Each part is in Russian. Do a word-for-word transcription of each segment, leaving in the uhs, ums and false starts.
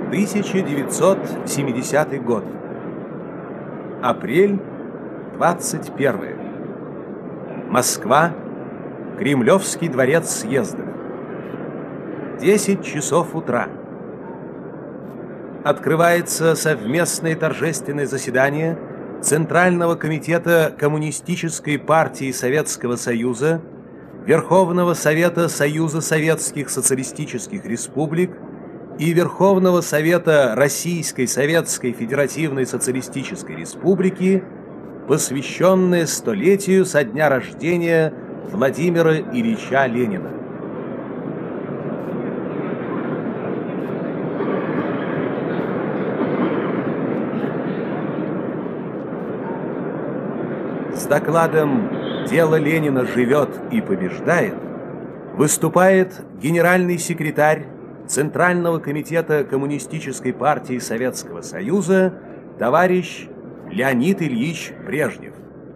тысяча девятьсот семидесятый год. Апрель двадцать первое. Москва. Кремлевский дворец съездов. десять часов утра. Открывается совместное торжественное заседание Центрального комитета Коммунистической партии Советского Союза, Верховного Совета Союза Советских Социалистических Республик и Верховного Совета Российской Советской Федеративной Социалистической Республики, посвященное столетию со дня рождения Владимира Ильича Ленина. С докладом «Дело Ленина живет и побеждает» выступает генеральный секретарь Центрального комитета Коммунистической партии Советского Союза товарищ Леонид Ильич Брежнев.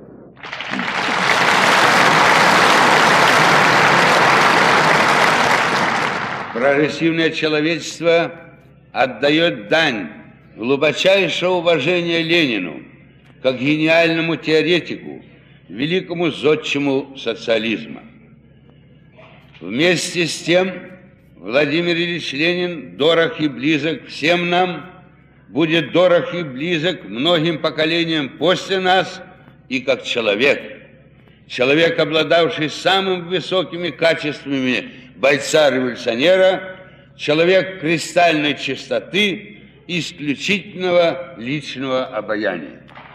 Прогрессивное человечество отдает дань глубочайшего уважения Ленину как гениальному теоретику, великому зодчему социализма. Вместе с тем, Владимир Ильич Ленин дорог и близок всем нам, будет дорог и близок многим поколениям после нас и как человек. Человек, обладавший самыми высокими качествами бойца-революционера, человек кристальной чистоты, исключительного личного обаяния.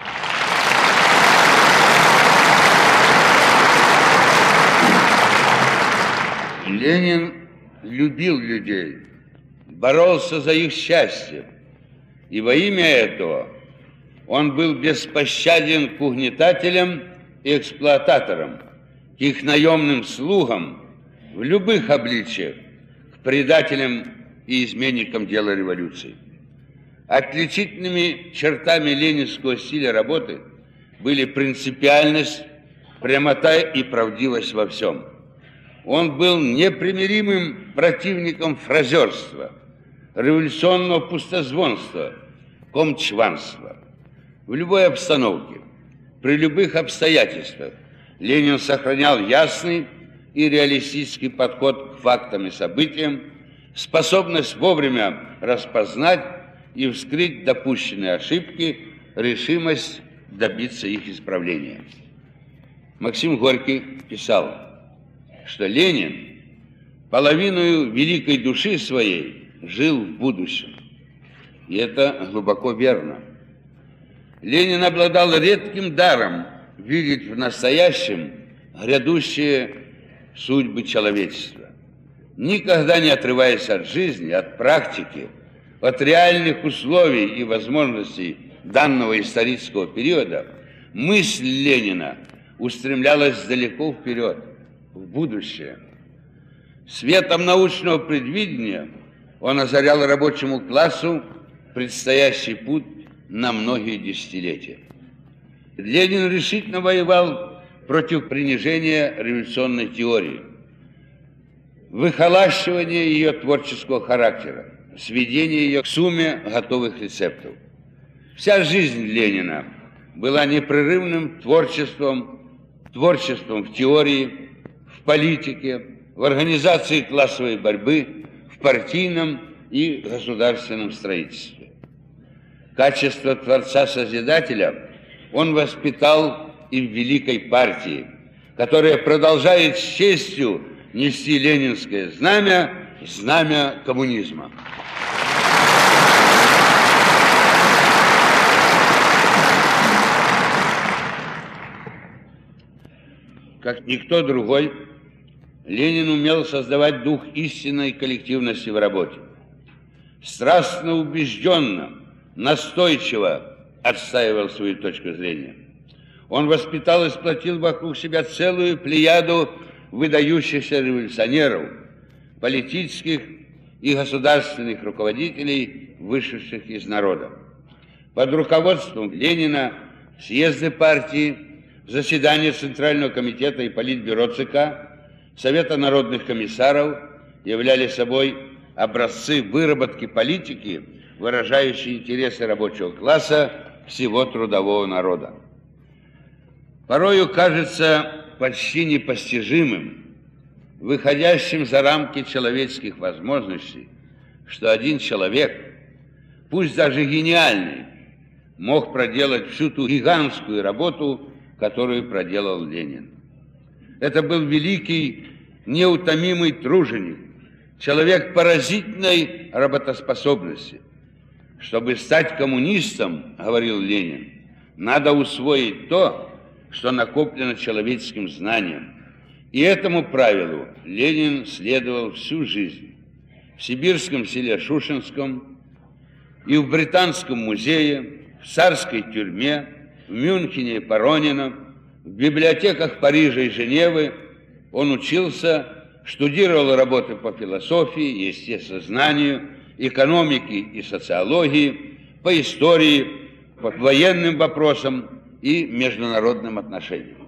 Ленин любил людей, боролся за их счастье, и во имя этого он был беспощаден к угнетателям и эксплуататорам, к их наемным слугам в любых обличиях, к предателям и изменникам дела революции. Отличительными чертами ленинского стиля работы были принципиальность, прямота и правдивость во всем. Он был непримиримым противником фразерства, революционного пустозвонства, комчванства. В любой обстановке, при любых обстоятельствах Ленин сохранял ясный и реалистический подход к фактам и событиям, способность вовремя распознать и вскрыть допущенные ошибки, решимость добиться их исправления. Максим Горький писал, что Ленин половиною великой души своей жил в будущем. И это глубоко верно. Ленин обладал редким даром видеть в настоящем грядущие судьбы человечества. Никогда не отрываясь от жизни, от практики, от реальных условий и возможностей данного исторического периода, мысль Ленина устремлялась далеко вперед, в будущее. Светом научного предвидения он озарял рабочему классу предстоящий путь на многие десятилетия. Ленин решительно воевал против принижения революционной теории, выхолащивания ее творческого характера, сведения ее к сумме готовых рецептов. Вся жизнь Ленина была непрерывным творчеством, творчеством в теории, в политике, в организации классовой борьбы, в партийном и государственном строительстве. Качество творца-созидателя он воспитал и в великой партии, которая продолжает с честью нести ленинское знамя, знамя коммунизма. Как никто другой, Ленин умел создавать дух истинной коллективности в работе. Страстно, убежденно, настойчиво отстаивал свою точку зрения. Он воспитал и сплотил вокруг себя целую плеяду выдающихся революционеров, политических и государственных руководителей, вышедших из народа. Под руководством Ленина съезды партии, заседания Центрального комитета и Политбюро ЦК, Совета народных комиссаров являли собой образцы выработки политики, выражающий интересы рабочего класса всего трудового народа. Порою кажется почти непостижимым, выходящим за рамки человеческих возможностей, что один человек, пусть даже гениальный, мог проделать всю ту гигантскую работу, которую проделал Ленин. Это был великий, неутомимый труженик, человек поразительной работоспособности. Чтобы стать коммунистом, говорил Ленин, надо усвоить то, что накоплено человеческим знанием. И этому правилу Ленин следовал всю жизнь. В сибирском селе Шушенском и в Британском музее, в царской тюрьме, в Мюнхене и Паронино, в библиотеках Парижа и Женевы он учился, штудировал работы по философии, естествознанию, экономике и социологии, по истории, по военным вопросам и международным отношениям.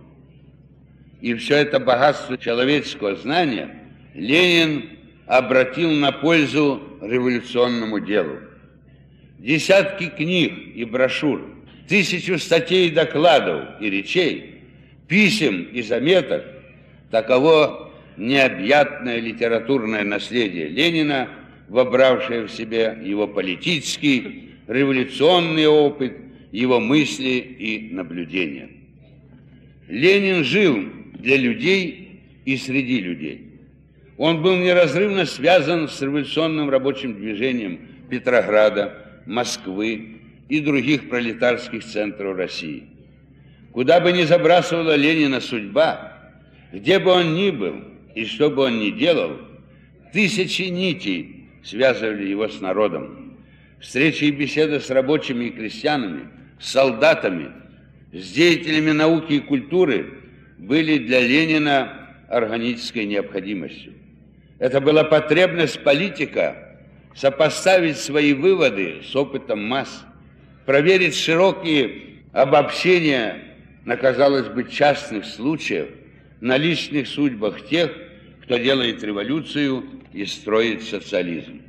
И все это богатство человеческого знания Ленин обратил на пользу революционному делу. Десятки книг и брошюр, тысячу статей, докладов и речей, писем и заметок – таково необъятное литературное наследие Ленина, вобравшее в себя его политический, революционный опыт, его мысли и наблюдения. Ленин жил для людей и среди людей. Он был неразрывно связан с революционным рабочим движением Петрограда, Москвы и других пролетарских центров России. Куда бы ни забрасывала Ленина судьба, где бы он ни был и что бы он ни делал, тысячи нитей связывали его с народом. Встречи и беседы с рабочими и крестьянами, с солдатами, с деятелями науки и культуры были для Ленина органической необходимостью. Это была потребность политика сопоставить свои выводы с опытом масс, проверить широкие обобщения на, казалось бы, частных случаях, на личных судьбах тех, кто делает революцию и строит социализм.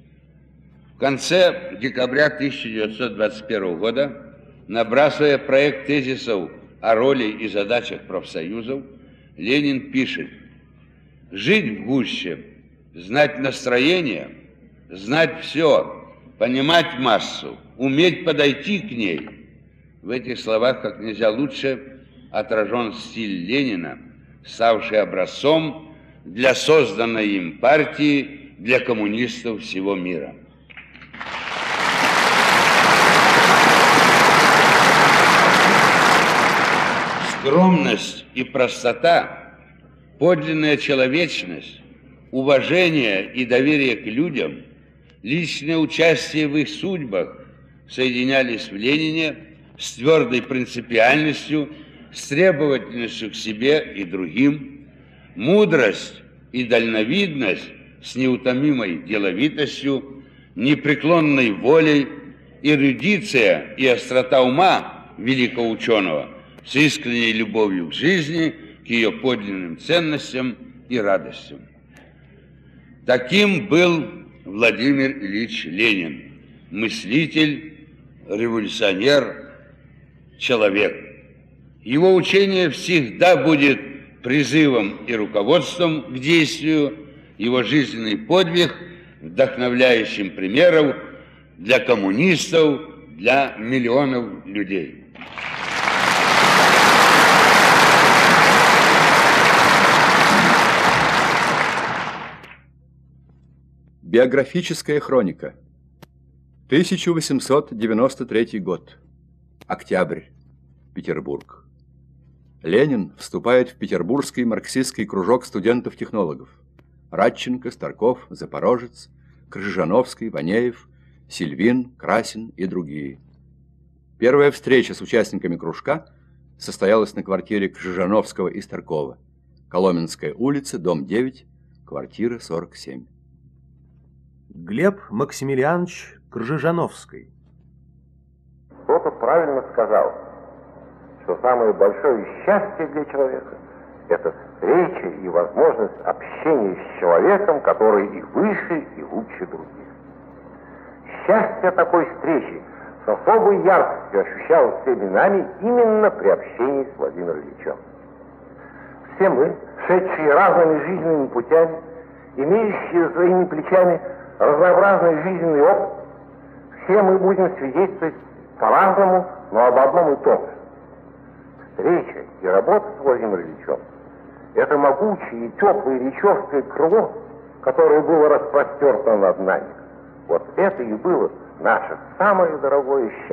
В конце декабря тысяча девятьсот двадцать первого года, набрасывая проект тезисов о роли и задачах профсоюзов, Ленин пишет: «Жить в гуще, знать настроение, знать все, понимать массу, уметь подойти к ней». В этих словах как нельзя лучше отражен стиль Ленина, ставший образцом для созданной им партии, для коммунистов всего мира. Скромность и простота, подлинная человечность, уважение и доверие к людям, личное участие в их судьбах соединялись в Ленине с твердой принципиальностью, с требовательностью к себе и другим, мудрость и дальновидность с неутомимой деловитостью, непреклонной волей, эрудиция и острота ума великого ученого с искренней любовью к жизни, к ее подлинным ценностям и радостям. Таким был Владимир Ильич Ленин, мыслитель, революционер, человек. Его учение всегда будет призывом и руководством к действию, его жизненный подвиг вдохновляющим примером для коммунистов, для миллионов людей. Биографическая хроника. тысяча восемьсот девяносто третий год. Октябрь. Петербург. Ленин вступает в Петербургский марксистский кружок студентов-технологов. Радченко, Старков, Запорожец, Крыжановский, Ванеев, Сильвин, Красин и другие. Первая встреча с участниками кружка состоялась на квартире Крыжановского и Старкова. Коломенская улица, дом девять, квартира сорок семь. Глеб Максимилианович Крыжановский. Кто-то правильно сказал, что самое большое счастье для человека – это встреча и возможность общения с человеком, который и выше, и лучше других. счастье такой встречи с особой яркостью ощущалось всеми нами именно при общении с Владимиром Ильичем. Все мы, шедшие разными жизненными путями, имеющие за своими плечами разнообразный жизненный опыт, все мы будем свидетельствовать по-разному, но об одном и том же. Встреча и работа с Владимиром Ильичем — это могучее и теплое речевское крыло, которое было распростерто над нами. Вот это и было наше самое дорогое счастье.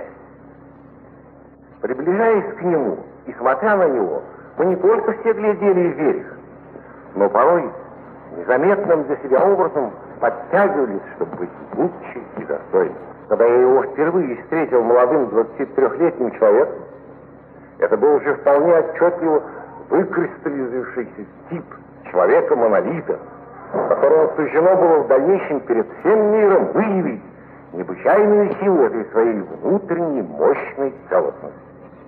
Приближаясь к нему и смотря на него, мы не только все глядели вверх, но порой незаметным для себя образом подтягивались, чтобы быть лучше и достойнее. Когда я его впервые встретил молодым двадцатитрёхлетним человеком, это был уже вполне отчетливо выкристаллизовавшийся тип человека-монолита, которому суждено было в дальнейшем перед всем миром выявить необычайную силу этой своей внутренней мощной целостности.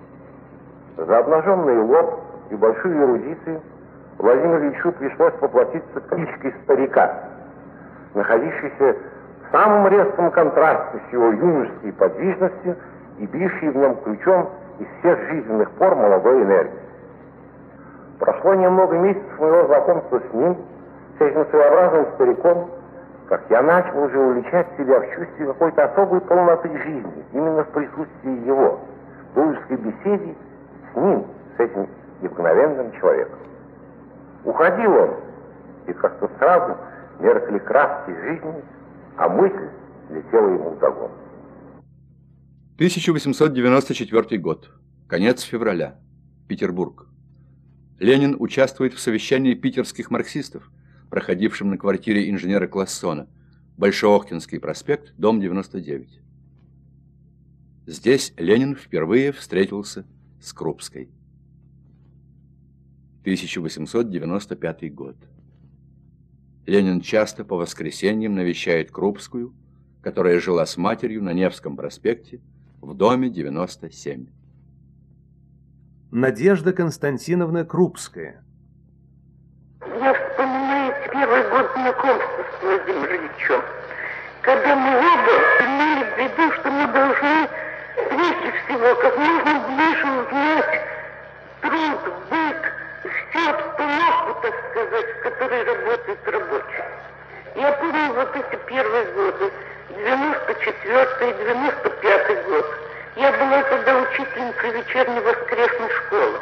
За обнаженный лоб и большую эрудицию Владимиру Ильичу пришлось поплатиться кличкой старика, находившейся в самом резком контрасте с его юношеской подвижностью и бившей в нем ключом из всех жизненных пор молодой энергии. Прошло немного месяцев моего знакомства с ним, с этим своеобразным стариком, как я начал уже уличать себя в чувстве какой-то особой полноты жизни, именно в присутствии его, в дружеской беседе с ним, с этим необыкновенным человеком. Уходил он, и как-то сразу меркли краски жизни, а мысль летела ему вдогон. тысяча восемьсот девяносто четвёртый год. Конец февраля. Петербург. Ленин участвует в совещании питерских марксистов, проходившем на квартире инженера Классона, Большеохтинский проспект, дом девяносто девять. Здесь Ленин впервые встретился с Крупской. тысяча восемьсот девяносто пятый год. Ленин часто по воскресеньям навещает Крупскую, которая жила с матерью на Невском проспекте в доме девяносто семь. Надежда Константиновна Крупская. Я вспоминаю первый год знакомства с Владимиром Ильичем, когда мы оба имели в виду, что мы должны прежде всего как можно ближе узнать труд, быт, всю обстановку, так сказать, в которой работает рабочий. Я помню вот эти первые годы, девяносто четвёртый, девяносто пятый год. Я была тогда учительницей вечерней воскресной школы.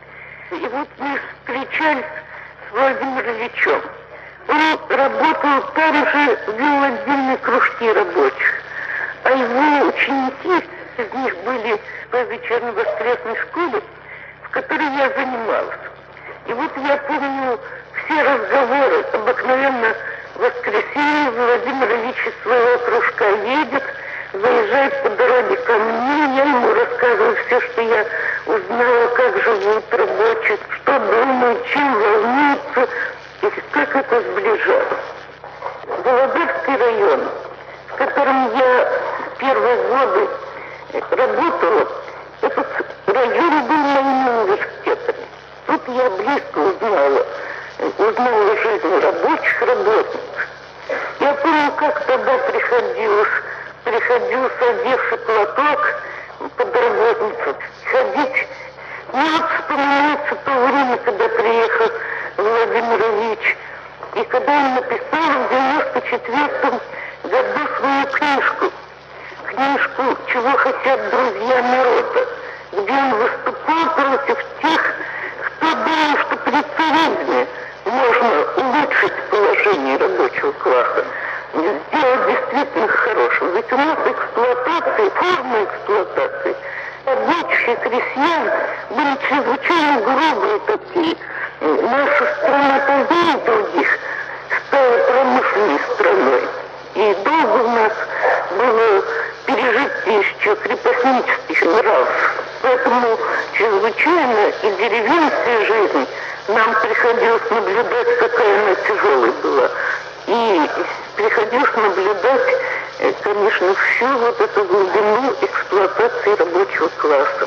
И вот мы встречались с Владимиром Ильичем. Он работал там же, вел отдельные кружки рабочих. А его ученики, из них были по вечерней воскресной школе, в которой я занималась. И вот я помню все разговоры, обыкновенно в воскресенье Владимир Ильич из своего кружка едет, заезжает по дороге ко мне, я ему рассказываю все, что я узнала, как живут рабочие, что думают, чем волнуются, и как это сближало. Володарский район, в котором я первые годы работала, этот район был моим университетом. Тут я близко узнала, узнала жизнь рабочих, работников. Я помню, как тогда приходилось, приходилось, одевший платок под работницу, ходить. Мне вот вспоминается то время, когда приехал Владимир Ильич, и когда он написал в девяносто четвёртом году свою книжку, книжку «Чего хотят друзья народа», где он выступал против тех, кто думал, что при царизме можно улучшить положение рабочего класса, сделать действительно хорошим. Ведь у нас эксплуатация, форма эксплуатации рабочих и крестьян были чрезвычайно грубые такие. Наша страна позднее других стала промышленной страной. И долго у нас было пережитие еще крепостнических нравов. Поэтому чрезвычайно и деревенская жизнь нам приходилось наблюдать, какая она тяжелая была. И приходилось наблюдать, конечно, всю вот эту глубину эксплуатации рабочего класса.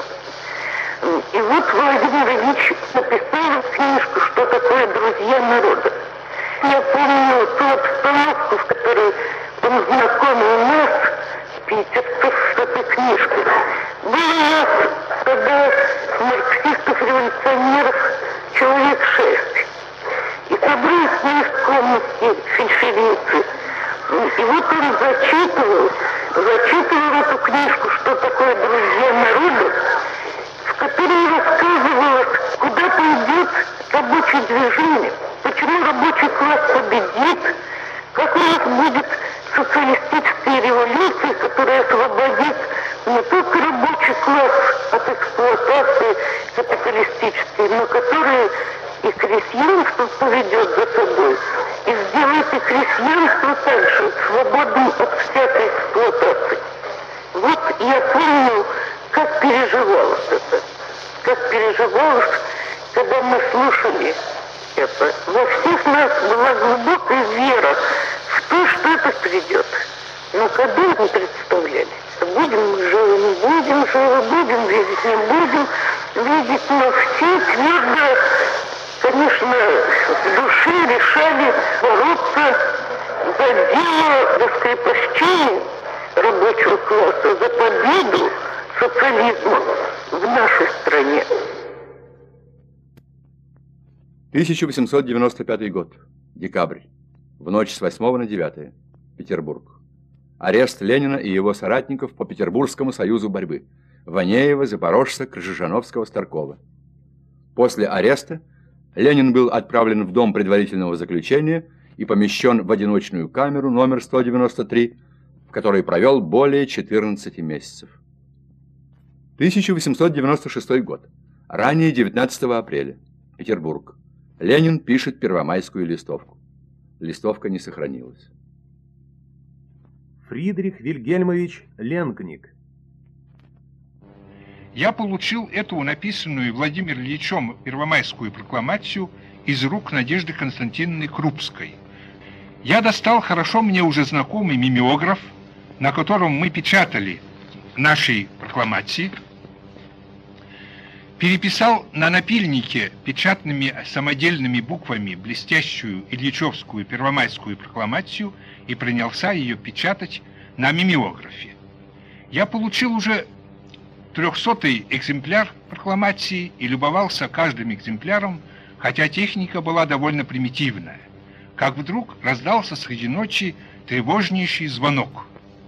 И вот Владимир Ильич написал книжку «Что такое друзья народа». Я помню ту обстановку, в которой он знакомил нас питерцев с этой книжкой. Было у нас тогда марксистов-революционеров человек шесть. И собрались мы в комнате фельдшерницы. И вот он зачитывал, зачитывал эту книжку, что такое «Друзья народа», в которой рассказывалось, куда пойдет рабочее движение, почему рабочий класс победит, как у нас будет социалистическая революция, которая освободит не только рабочий класс от эксплуатации капиталистической, но которая и крестьянство поведет за собой, и сделает и крестьянство также свободным от всякой эксплуатации. Вот я помню, как переживалось это, как переживалось, когда мы слушали это. Во всех нас была глубокая вера в то, что это придет. Но когда мы представляли, будем мы живы, не будем живы, будем видеть, не будем видеть, но все твердо, конечно, в душе решали бороться за дело раскрепощения рабочего класса, за победу социализма в нашей стране. тысяча восемьсот девяносто пятый год. Декабрь. В ночь с восьмого на девятое. Петербург. Арест Ленина и его соратников по Петербургскому союзу борьбы. Ванеева, Запорожца, Крыжижановского, Старкова. После ареста Ленин был отправлен в дом предварительного заключения и помещен в одиночную камеру номер сто девяносто три, в которой провел более четырнадцати месяцев. тысяча восемьсот девяносто шестой год. Ранее девятнадцатого апреля. Петербург. Ленин пишет первомайскую листовку. Листовка не сохранилась. Фридрих Вильгельмович Ленкник. Я получил эту написанную Владимиром Ильичем первомайскую прокламацию из рук Надежды Константиновны Крупской. Я достал хорошо мне уже знакомый мимеограф, на котором мы печатали наши прокламации, переписал на напильнике печатными самодельными буквами блестящую ильичевскую первомайскую прокламацию и принялся ее печатать на мимеографе. Я получил уже трехсотый экземпляр прокламации и любовался каждым экземпляром, хотя техника была довольно примитивная. Как вдруг раздался среди ночи тревожнейший звонок.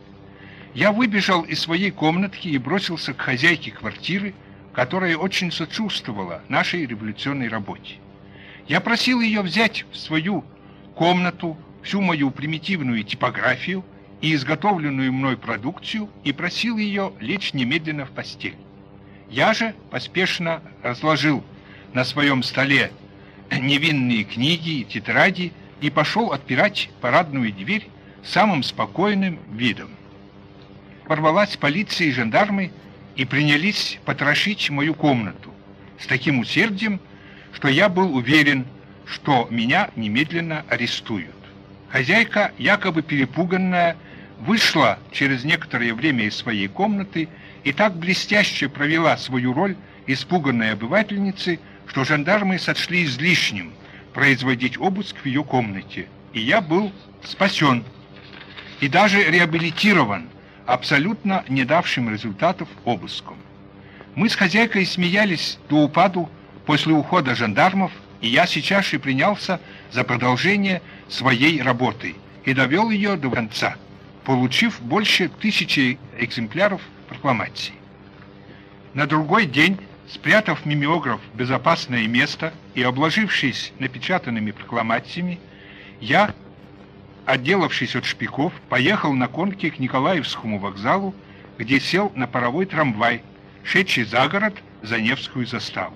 Я выбежал из своей комнатки и бросился к хозяйке квартиры, которая очень сочувствовала нашей революционной работе. Я просил ее взять в свою комнату всю мою примитивную типографию и изготовленную мной продукцию и просил ее лечь немедленно в постель. Я же поспешно разложил на своем столе невинные книги и тетради и пошел отпирать парадную дверь самым спокойным видом. Ворвалась полиция и жандармы и принялись потрошить мою комнату с таким усердием, что я был уверен, что меня немедленно арестуют. Хозяйка, якобы перепуганная, вышла через некоторое время из своей комнаты и так блестяще провела свою роль испуганной обывательницы, что жандармы сочли излишним производить обыск в ее комнате, и я был спасен и даже реабилитирован абсолютно не давшим результатов обыском. Мы с хозяйкой смеялись до упаду после ухода жандармов, и я сейчас же принялся за продолжение своей работы и довел ее до конца, получив больше тысячи экземпляров прокламаций. На другой день, спрятав мимеограф в безопасное место и обложившись напечатанными прокламациями, я, отделавшись от шпиков, поехал на конке к Николаевскому вокзалу, где сел на паровой трамвай, шедший за город за Невскую заставу.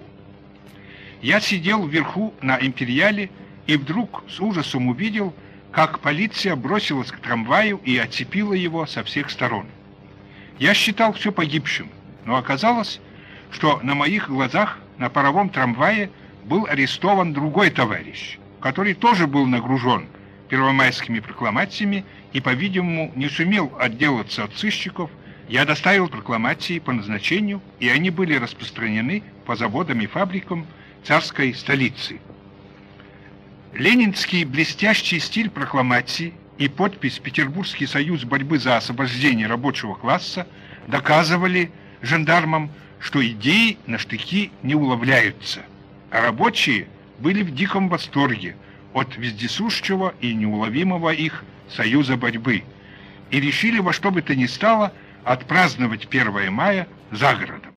Я сидел вверху на империале и вдруг с ужасом увидел, как полиция бросилась к трамваю и оцепила его со всех сторон. Я считал все погибшим, но оказалось, что на моих глазах на паровом трамвае был арестован другой товарищ, который тоже был нагружен первомайскими прокламациями и, по-видимому, не сумел отделаться от сыщиков. Я доставил прокламации по назначению, и они были распространены по заводам и фабрикам царской столицы. Ленинский блестящий стиль прокламаций и подпись «Петербургский союз борьбы за освобождение рабочего класса» доказывали жандармам, что идеи на штыки не уловляются, а рабочие были в диком восторге от вездесущего и неуловимого их союза борьбы и решили во что бы то ни стало отпраздновать первое мая за городом.